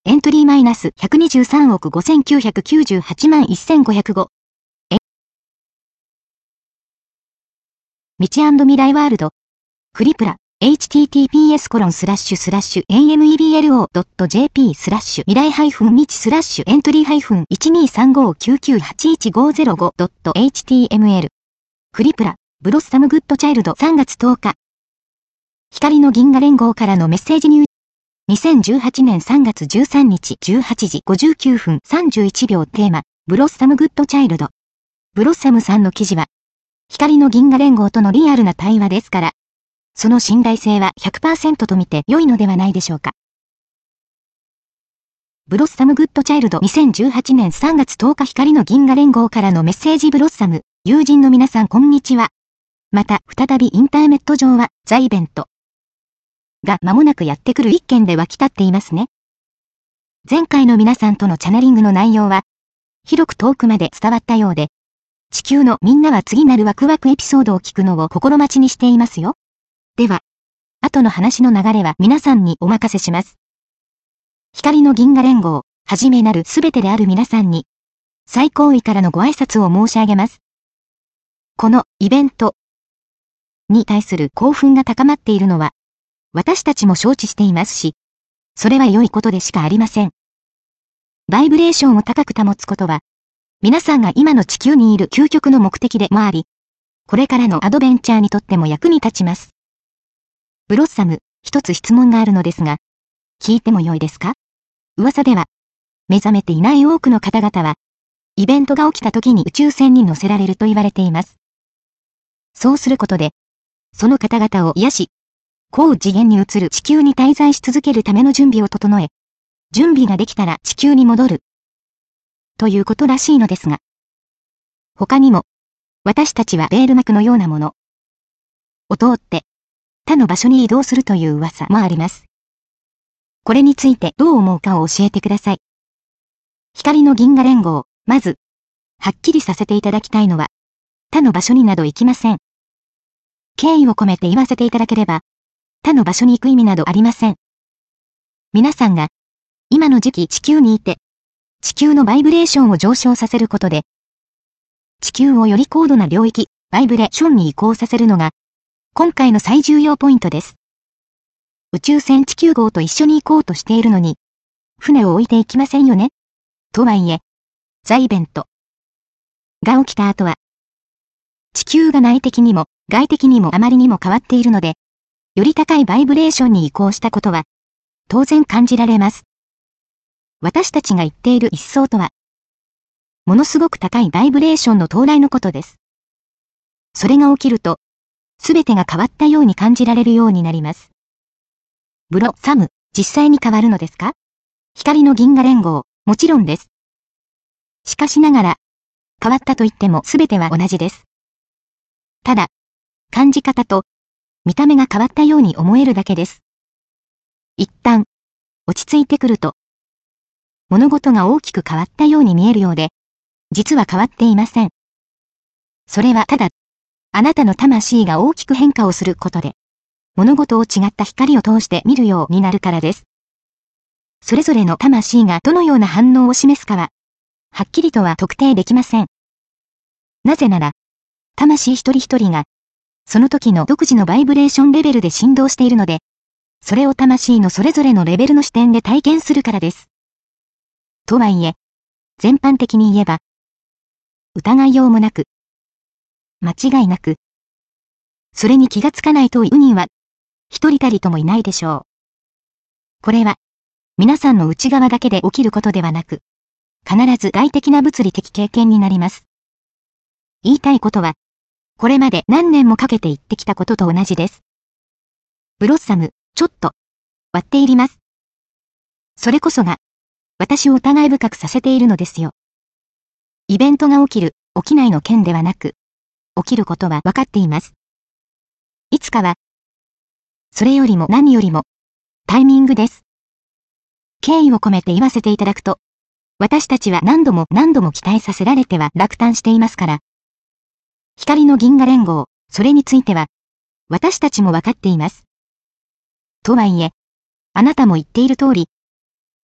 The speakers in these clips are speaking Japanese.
エントリーマイナス123億5998万1505。道&未来ワールド。フリプラ。https://ameblo.jp/ 未来未来エントリー -123599815005.html。フリプラ。ブロッサムグッドチャイルド3月10日。光の銀河連合からのメッセージ入。2018年3月13日18時59分31秒テーマ、ブロッサムグッドチャイルド。ブロッサムさんの記事は、光の銀河連合とのリアルな対話ですから、その信頼性は 100% と見て良いのではないでしょうか。ブロッサムグッドチャイルド2018年3月10日光の銀河連合からのメッセージブロッサム、友人の皆さんこんにちは。また再びインターネット上はザイベントが間もなくやってくる一件で湧き立っていますね。前回の皆さんとのチャネリングの内容は、広く遠くまで伝わったようで、地球のみんなは次なるワクワクエピソードを聞くのを心待ちにしていますよ。では、後の話の流れは皆さんにお任せします。光の銀河連合、はじめなるすべてである皆さんに、最高位からのご挨拶を申し上げます。このイベントに対する興奮が高まっているのは、私たちも承知していますし、それは良いことでしかありません。バイブレーションを高く保つことは、皆さんが今の地球にいる究極の目的でもあり、これからのアドベンチャーにとっても役に立ちます。ブロッサム、一つ質問があるのですが、聞いても良いですか？噂では、目覚めていない多くの方々は、イベントが起きた時に宇宙船に乗せられると言われています。そうすることで、その方々を癒し、高次元に移る地球に滞在し続けるための準備を整え、準備ができたら地球に戻る。ということらしいのですが。他にも、私たちはベール膜のようなものを通って、他の場所に移動するという噂もあります。これについてどう思うかを教えてください。光の銀河連合、まず、はっきりさせていただきたいのは、他の場所になど行きません。敬意を込めて言わせていただければ、他の場所に行く意味などありません。皆さんが、今の時期地球にいて、地球のバイブレーションを上昇させることで、地球をより高度な領域、バイブレーションに移行させるのが、今回の最重要ポイントです。宇宙船地球号と一緒に行こうとしているのに、船を置いていきませんよね。とはいえ、ザイベントが起きた後は、地球が内的にも外的にもあまりにも変わっているので、より高いバイブレーションに移行したことは、当然感じられます。私たちが言っている一層とは、ものすごく高いバイブレーションの到来のことです。それが起きると、すべてが変わったように感じられるようになります。ブロッサム、実際に変わるのですか？光の銀河連合、もちろんです。しかしながら、変わったと言ってもすべては同じです。ただ、感じ方と、見た目が変わったように思えるだけです。一旦、落ち着いてくると、物事が大きく変わったように見えるようで、実は変わっていません。それはただ、あなたの魂が大きく変化をすることで、物事を違った光を通して見るようになるからです。それぞれの魂がどのような反応を示すかは、はっきりとは特定できません。なぜなら、魂一人一人が、その時の独自のバイブレーションレベルで振動しているので、それを魂のそれぞれのレベルの視点で体験するからです。とはいえ、全般的に言えば、疑いようもなく、間違いなく、それに気がつかないという人は、一人たりともいないでしょう。これは、皆さんの内側だけで起きることではなく、必ず外的な物理的経験になります。言いたいことは、これまで何年もかけて言ってきたことと同じです。ブロッサム、ちょっと、割っていります。それこそが、私を疑い深くさせているのですよ。イベントが起きる、起きないの件ではなく、起きることは分かっています。いつかは、それよりも何よりも、タイミングです。敬意を込めて言わせていただくと、私たちは何度も何度も期待させられては落胆していますから。光の銀河連合、それについては、私たちも分かっています。とはいえ、あなたも言っている通り、い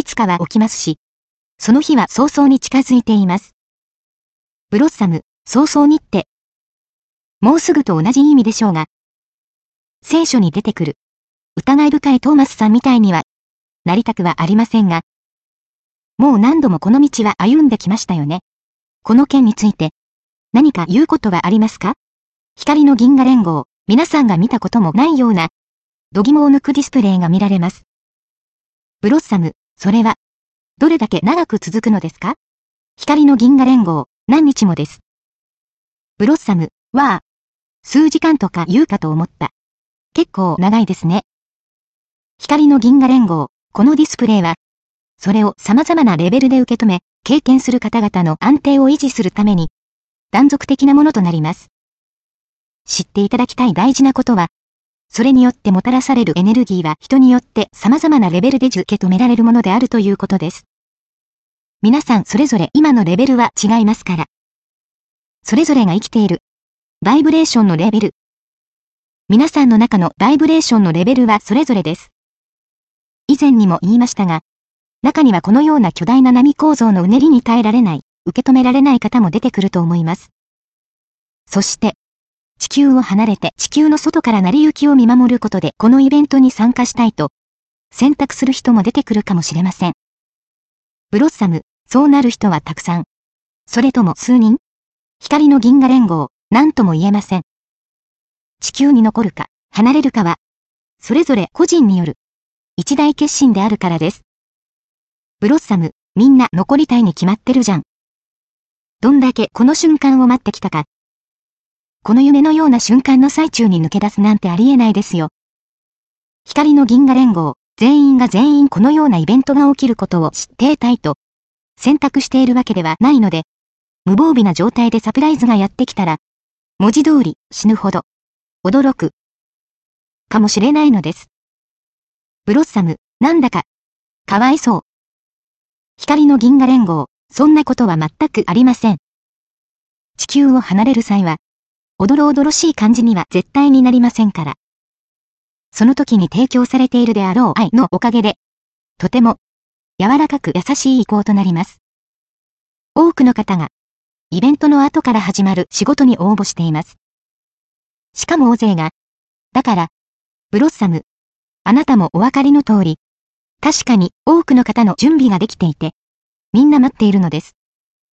いつかは起きますし、その日は早々に近づいています。ブロッサム、早々にって、もうすぐと同じ意味でしょうが、聖書に出てくる、疑い深いトーマスさんみたいには、なりたくはありませんが、もう何度もこの道は歩んできましたよね。この件について、何か言うことはありますか？光の銀河連合、皆さんが見たこともないような、度肝を抜くディスプレイが見られます。ブロッサム、それは、どれだけ長く続くのですか？光の銀河連合、何日もです。ブロッサム、数時間とか言うかと思った。結構長いですね。光の銀河連合、このディスプレイは、それを様々なレベルで受け止め、経験する方々の安定を維持するために、断続的なものとなります。知っていただきたい大事なことは、それによってもたらされるエネルギーは人によって様々なレベルで受け止められるものであるということです。皆さんそれぞれ今のレベルは違いますから。それぞれが生きているバイブレーションのレベル。皆さんの中のバイブレーションのレベルはそれぞれです。以前にも言いましたが、中にはこのような巨大な波構造のうねりに耐えられない、受け止められない方も出てくると思います。そして、地球を離れて地球の外から成り行きを見守ることでこのイベントに参加したいと、選択する人も出てくるかもしれません。ブロッサム、そうなる人はたくさん。それとも数人？光の銀河連合、なんとも言えません。地球に残るか、離れるかは、それぞれ個人による、一大決心であるからです。ブロッサム、みんな残りたいに決まってるじゃん。どんだけこの瞬間を待ってきたか。この夢のような瞬間の最中に抜け出すなんてありえないですよ。光の銀河連合、全員が全員このようなイベントが起きることを知っていたいと、選択しているわけではないので、無防備な状態でサプライズがやってきたら、文字通り死ぬほど、驚く、かもしれないのです。ブロッサム、なんだか、かわいそう。光の銀河連合、そんなことは全くありません。地球を離れる際は、おどろおどろしい感じには絶対になりませんから。その時に提供されているであろう愛のおかげで、とても、柔らかく優しい移行となります。多くの方が、イベントの後から始まる仕事に応募しています。しかも大勢が、だから、ブロッサム、あなたもお分かりの通り、確かに多くの方の準備ができていて、みんな待っているのです。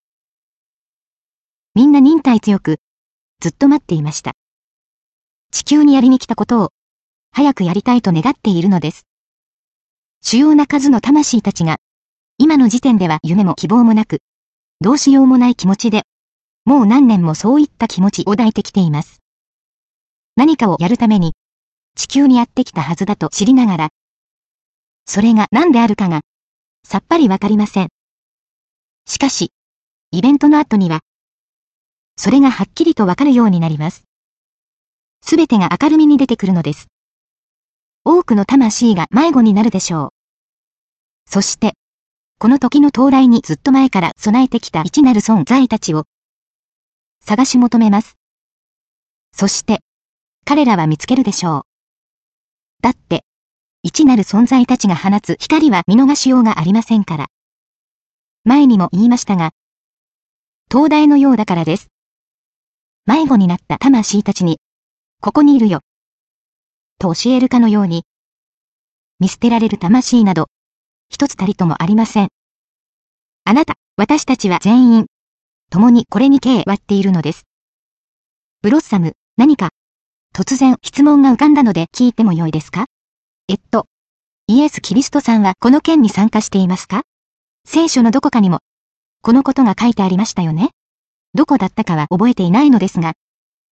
みんな忍耐強く、ずっと待っていました。地球にやりに来たことを、早くやりたいと願っているのです。主要な数の魂たちが、今の時点では夢も希望もなく、どうしようもない気持ちで、もう何年もそういった気持ちを抱いてきています。何かをやるために、地球にやってきたはずだと知りながら、それが何であるかが、さっぱりわかりません。しかし、イベントの後には、それがはっきりとわかるようになります。すべてが明るみに出てくるのです。多くの魂が迷子になるでしょう。そして、この時の到来にずっと前から備えてきた一なる存在たちを、探し求めます。そして、彼らは見つけるでしょう。だって、一なる存在たちが放つ光は見逃しようがありませんから。前にも言いましたが、灯台のようだからです。迷子になった魂たちに、ここにいるよ。と教えるかのように、見捨てられる魂など、一つたりともありません。あなた、私たちは全員、共にこれに敬わっているのです。ブロッサム、何か、突然質問が浮かんだので聞いてもよいですか？イエス・キリストさんはこの件に参加していますか？聖書のどこかにも、このことが書いてありましたよね？どこだったかは覚えていないのですが。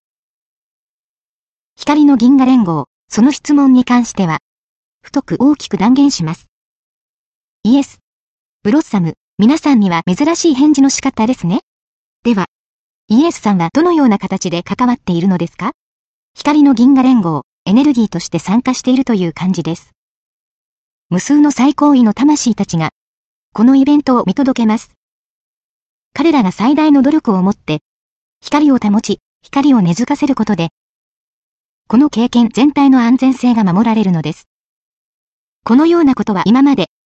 光の銀河連合、その質問に関しては、太く大きく断言します。イエス。ブロッサム、皆さんには珍しい返事の仕方ですね。では、イエスさんはどのような形で関わっているのですか？光の銀河連合、エネルギーとして参加しているという感じです。無数の最高位の魂たちが、このイベントを見届けます。彼らが最大の努力をもって、光を保ち、光を根付かせることで、この経験全体の安全性が守られるのです。このようなことは今まで、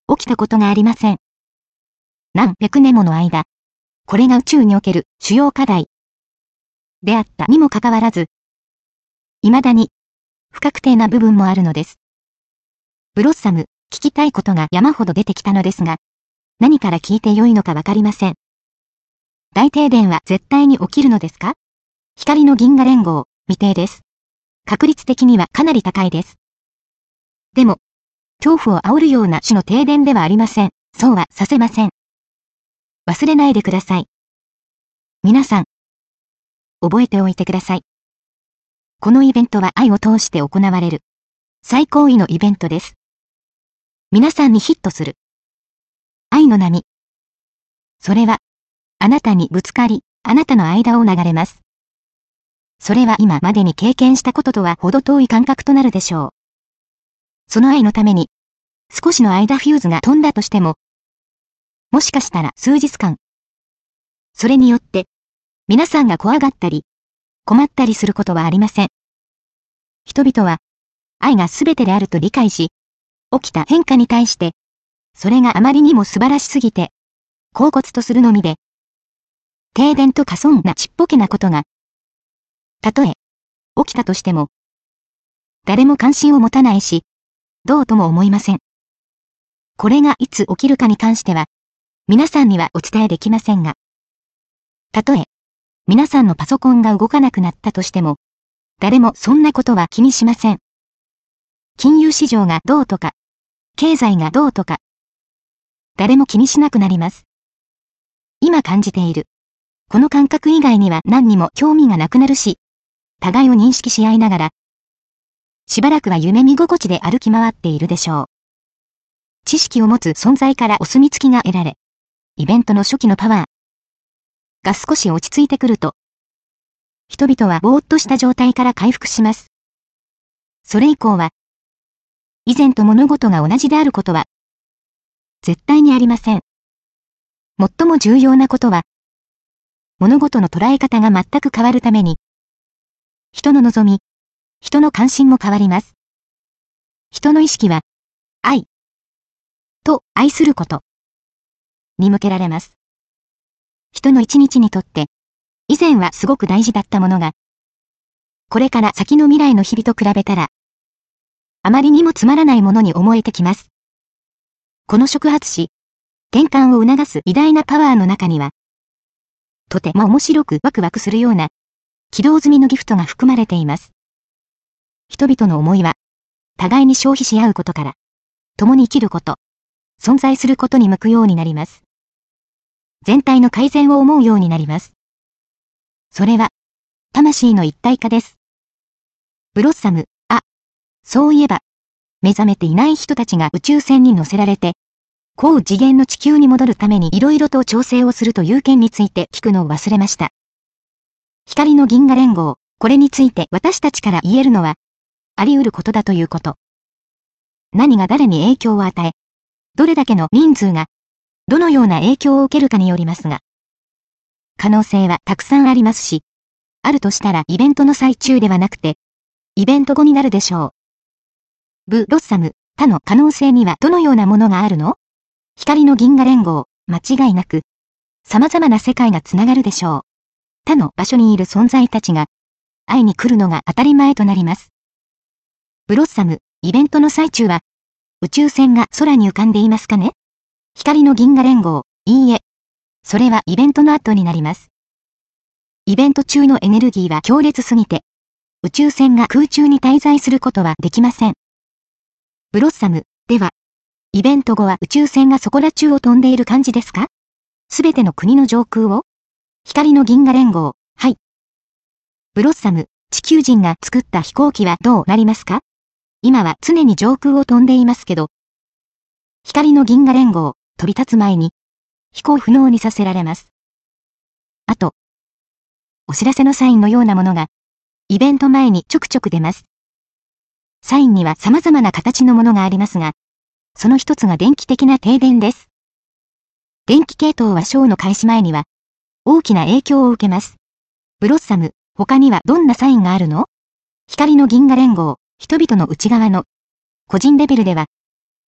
起きたことがありません。何百年もの間、これが宇宙における主要課題であったにもかかわらず、未だに不確定な部分もあるのです。ブロッサム、聞きたいことが山ほど出てきたのですが、何から聞いてよいのかわかりません。大停電は絶対に起きるのですか？光の銀河連合、未定です。確率的にはかなり高いです。でも、恐怖を煽るような種の停電ではありません。そうはさせません。忘れないでください。皆さん、覚えておいてください。このイベントは愛を通して行われる最高位のイベントです。皆さんにヒットする愛の波。それは、あなたにぶつかり、あなたの間を流れます。それは今までに経験したこととは程遠い感覚となるでしょう。その愛のために、少しの間フューズが飛んだとしても、もしかしたら数日間。それによって、皆さんが怖がったり、困ったりすることはありません。人々は、愛が全てであると理解し、起きた変化に対して、それがあまりにも素晴らしすぎて、恍惚とするのみで、停電と過遜なちっぽけなことが、たとえ、起きたとしても、誰も関心を持たないし、どうとも思いません。これがいつ起きるかに関しては、皆さんにはお伝えできませんが、たとえ、皆さんのパソコンが動かなくなったとしても、誰もそんなことは気にしません。金融市場がどうとか、経済がどうとか、誰も気にしなくなります。今感じている、この感覚以外には何にも興味がなくなるし、互いを認識し合いながら、しばらくは夢見心地で歩き回っているでしょう。知識を持つ存在からお墨付きが得られ、イベントの初期のパワーが少し落ち着いてくると、人々はぼーっとした状態から回復します。それ以降は、以前と物事が同じであることは、絶対にありません。最も重要なことは、物事の捉え方が全く変わるために、人の望み、人の関心も変わります。人の意識は、愛と愛することに向けられます。人の一日にとって、以前はすごく大事だったものが、これから先の未来の日々と比べたら、あまりにもつまらないものに思えてきます。この触発し、転換を促す偉大なパワーの中には、とても面白くワクワクするような、起動済みのギフトが含まれています。人々の思いは、互いに消費し合うことから、共に生きること、存在することに向くようになります。全体の改善を思うようになります。それは、魂の一体化です。ブロッサム、そういえば、目覚めていない人たちが宇宙船に乗せられて、高次元の地球に戻るために色々と調整をするという件について聞くのを忘れました。光の銀河連合、これについて私たちから言えるのは、あり得ることだということ。何が誰に影響を与え、どれだけの人数が、どのような影響を受けるかによりますが、可能性はたくさんありますし、あるとしたらイベントの最中ではなくて、イベント後になるでしょう。ブロッサム、他の可能性にはどのようなものがあるの？光の銀河連合、間違いなく、様々な世界がつながるでしょう。他の場所にいる存在たちが、会いに来るのが当たり前となります。ブロッサム、イベントの最中は、宇宙船が空に浮かんでいますかね？光の銀河連合、いいえ。それはイベントの後になります。イベント中のエネルギーは強烈すぎて、宇宙船が空中に滞在することはできません。ブロッサム、では、イベント後は宇宙船がそこら中を飛んでいる感じですか？すべての国の上空を？光の銀河連合、はい。ブロッサム、地球人が作った飛行機はどうなりますか？今は常に上空を飛んでいますけど、光の銀河連合、飛び立つ前に、飛行不能にさせられます。あと、お知らせのサインのようなものが、イベント前にちょくちょく出ます。サインには様々な形のものがありますが、その一つが電気的な停電です。電気系統はショーの開始前には、大きな影響を受けます。ブロッサム、他にはどんなサインがあるの？光の銀河連合、人々の内側の、個人レベルでは、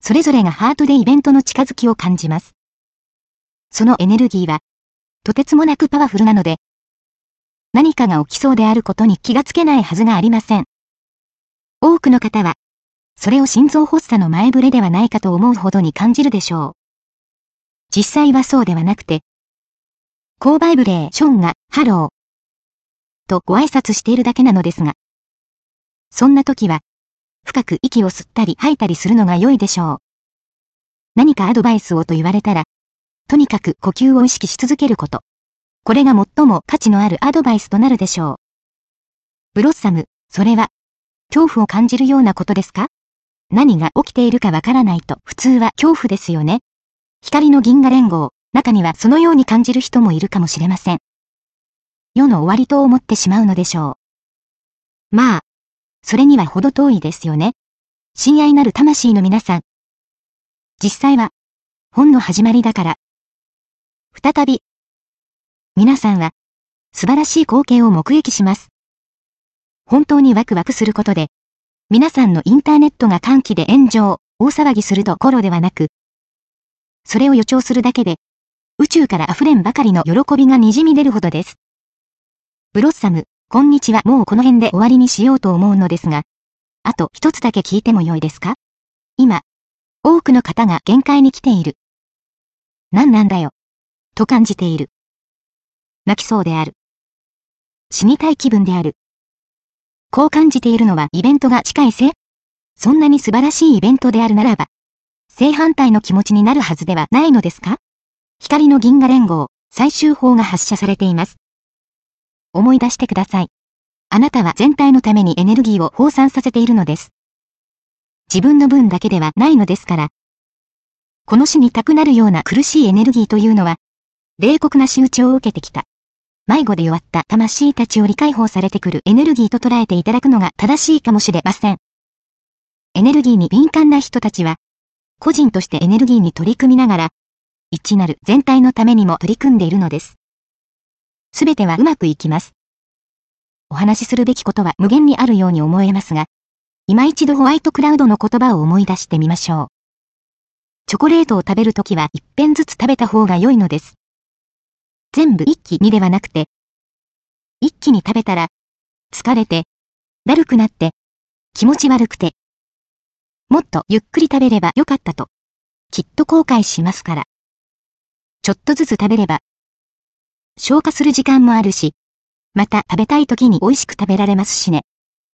それぞれがハートでイベントの近づきを感じます。そのエネルギーは、とてつもなくパワフルなので、何かが起きそうであることに気がつけないはずがありません。多くの方は、それを心臓発作の前触れではないかと思うほどに感じるでしょう。実際はそうではなくて、高バイブレーションがハローとご挨拶しているだけなのですが、そんな時は、深く息を吸ったり吐いたりするのが良いでしょう。何かアドバイスをと言われたら、とにかく呼吸を意識し続けること。これが最も価値のあるアドバイスとなるでしょう。ブロッサム、それは、恐怖を感じるようなことですか？何が起きているかわからないと普通は恐怖ですよね。光の銀河連合、中にはそのように感じる人もいるかもしれません。世の終わりと思ってしまうのでしょう。まあ、それには程遠いですよね。親愛なる魂の皆さん。実際は、本の始まりだから。再び、皆さんは、素晴らしい光景を目撃します。本当にワクワクすることで、皆さんのインターネットが歓喜で炎上、大騒ぎするどころではなく、それを予兆するだけで、宇宙から溢れんばかりの喜びがにじみ出るほどです。ブロッサム、こんにちは。もうこの辺で終わりにしようと思うのですが、あと一つだけ聞いてもよいですか？今、多くの方が限界に来ている。何なんだよ。と感じている。泣きそうである。死にたい気分である。こう感じているのはイベントが近いせい？そんなに素晴らしいイベントであるならば、正反対の気持ちになるはずではないのですか？光の銀河連合、最終砲が発射されています。思い出してください。あなたは全体のためにエネルギーを放散させているのです。自分の分だけではないのですから。この死にたくなるような苦しいエネルギーというのは、冷酷な仕打ちを受けてきた。迷子で弱った魂たちより解放されてくるエネルギーと捉えていただくのが正しいかもしれません。エネルギーに敏感な人たちは、個人としてエネルギーに取り組みながら、一なる全体のためにも取り組んでいるのです。すべてはうまくいきます。お話しするべきことは無限にあるように思えますが、今一度ホワイトクラウドの言葉を思い出してみましょう。チョコレートを食べるときは一片ずつ食べた方が良いのです。全部一気にではなくて、一気に食べたら、疲れて、だるくなって、気持ち悪くて、もっとゆっくり食べればよかったと、きっと後悔しますから。ちょっとずつ食べれば、消化する時間もあるし、また食べたい時に美味しく食べられますしね。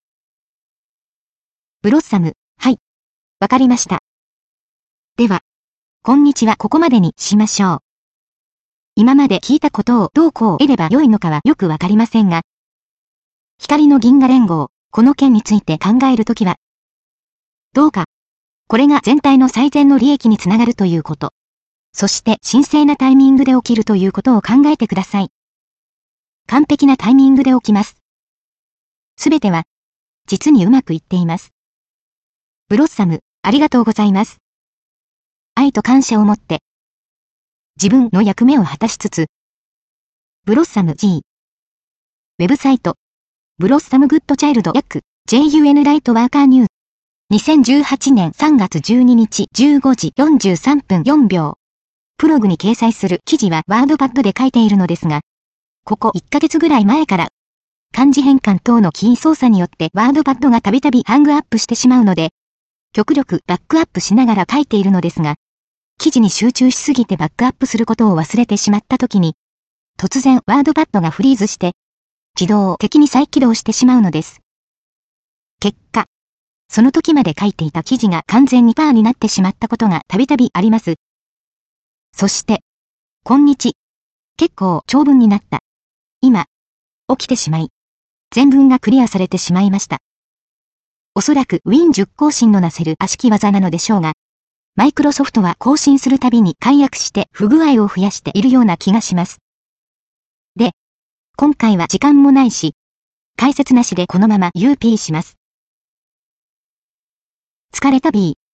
ブロッサム、はい。わかりました。では、こんにちはここまでにしましょう。今まで聞いたことをどうこう得れば良いのかはよくわかりませんが、光の銀河連合、この件について考えるときは、どうか、これが全体の最善の利益につながるということ、そして神聖なタイミングで起きるということを考えてください。完璧なタイミングで起きます。すべては、実にうまくいっています。ブロッサム、ありがとうございます。愛と感謝を持って、自分の役目を果たしつつ、ブロッサム G。ウェブサイト、ブロッサムグッドチャイルド約 JUN ライトワーカーニュー。2018年3月12日15時43分4秒。プログに掲載する記事はワードパッドで書いているのですが、ここ1ヶ月ぐらい前から、漢字変換等のキー操作によってワードパッドがたびたびハングアップしてしまうので、極力バックアップしながら書いているのですが、記事に集中しすぎてバックアップすることを忘れてしまった時に、突然ワードパッドがフリーズして、自動的に再起動してしまうのです。結果、その時まで書いていた記事が完全にパーになってしまったことがたびたびあります。そして、今日、結構長文になった。今、起きてしまい、全文がクリアされてしまいました。おそらく Win10 更新のなせる悪しき技なのでしょうが、マイクロソフトは更新するたびに解約して不具合を増やしているような気がします。で、今回は時間もないし、解説なしでこのまま UP します。疲れた B。